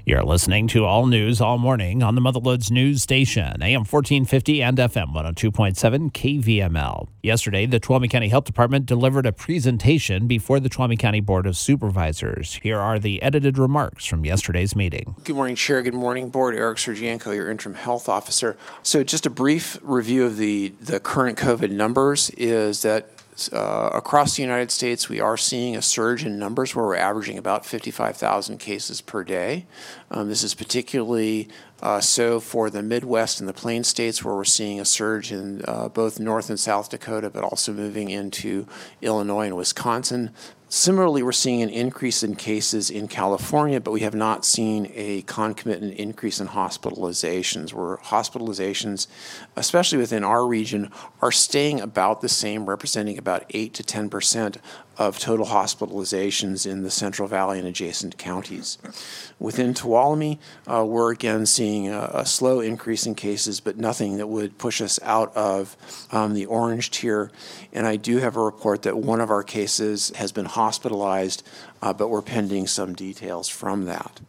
You're listening to All News All Morning on the Motherloads News Station, AM 1450 and FM 102.7 KVML. Yesterday, the Tuolumne County Health Department delivered a presentation before the Tuolumne County Board of Supervisors. Here are the edited remarks from yesterday's meeting. Good morning, Chair. Good morning, Board. Eric Sergienko, your interim health officer. So just a brief review of the current COVID numbers is that across the United States, we are seeing a surge in numbers where we're averaging about 55,000 cases per day. This is particularly so for the Midwest and the Plains states, where we're seeing a surge in both North and South Dakota, but also moving into Illinois and Wisconsin. Similarly, we're seeing an increase in cases in California, but we have not seen a concomitant increase in hospitalizations, where hospitalizations, especially within our region, are staying about the same, representing about 8 to 10% of total hospitalizations in the Central Valley and adjacent counties. Within Tuolumne, we're again seeing a slow increase in cases, but nothing that would push us out of the orange tier. And I do have a report that one of our cases has been hospitalized, but we're pending some details from that.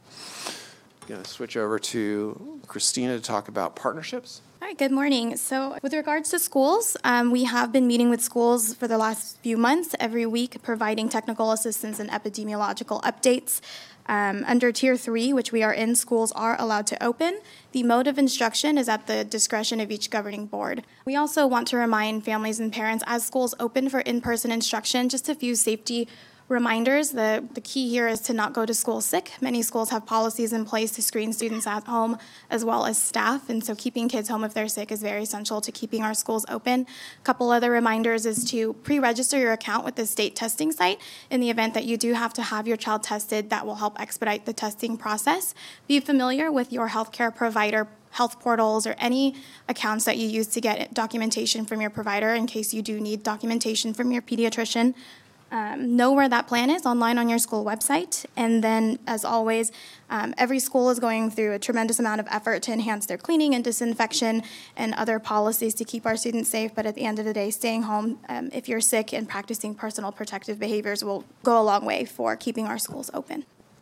I'm going to switch over to Christina to talk about partnerships. All right, good morning. So with regards to schools, we have been meeting with schools for the last few months, every week, providing technical assistance and epidemiological updates. Under Tier 3, which we are in, schools are allowed to open. The mode of instruction is at the discretion of each governing board. We also want to remind families and parents, as schools open for in-person instruction, just a few safety reminders. The key here is to not go to school sick. Many schools have policies in place to screen students at home as well as staff, and so keeping kids home if they're sick is very essential to keeping our schools open. A couple other reminders is to pre-register your account with the state testing site in the event that you do have to have your child tested. That will help expedite the testing process. Be familiar with your healthcare provider health portals or any accounts that you use to get documentation from your provider in case you do need documentation from your pediatrician. Know where that plan is online on your school website. And then, as always, every school is going through a tremendous amount of effort to enhance their cleaning and disinfection and other policies to keep our students safe. But at the end of the day, staying home if you're sick and practicing personal protective behaviors will go a long way for keeping our schools open.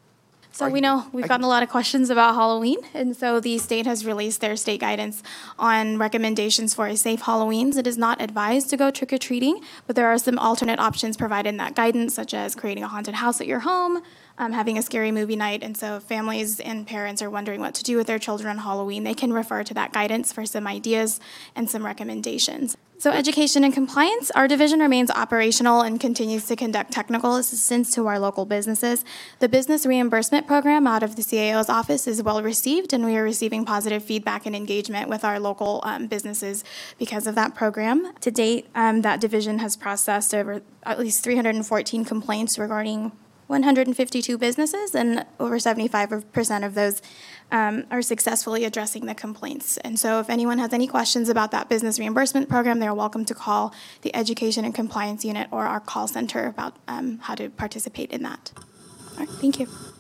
So we know we've gotten a lot of questions about Halloween, and so the state has released their state guidance on recommendations for a safe Halloween. It is not advised to go trick-or-treating, but there are some alternate options provided in that guidance, such as creating a haunted house at your home, having a scary movie night. And so if families and parents are wondering what to do with their children on Halloween, they can refer to that guidance for some ideas and some recommendations. So education and compliance, our division remains operational and continues to conduct technical assistance to our local businesses. The business reimbursement program out of the CAO's office is well received, and we are receiving positive feedback and engagement with our local businesses because of that program. To date, that division has processed over at least 314 complaints regarding 152 businesses, and over 75% of those are successfully addressing the complaints. And so if anyone has any questions about that business reimbursement program, they're welcome to call the Education and Compliance Unit or our call center about how to participate in that. All right, thank you.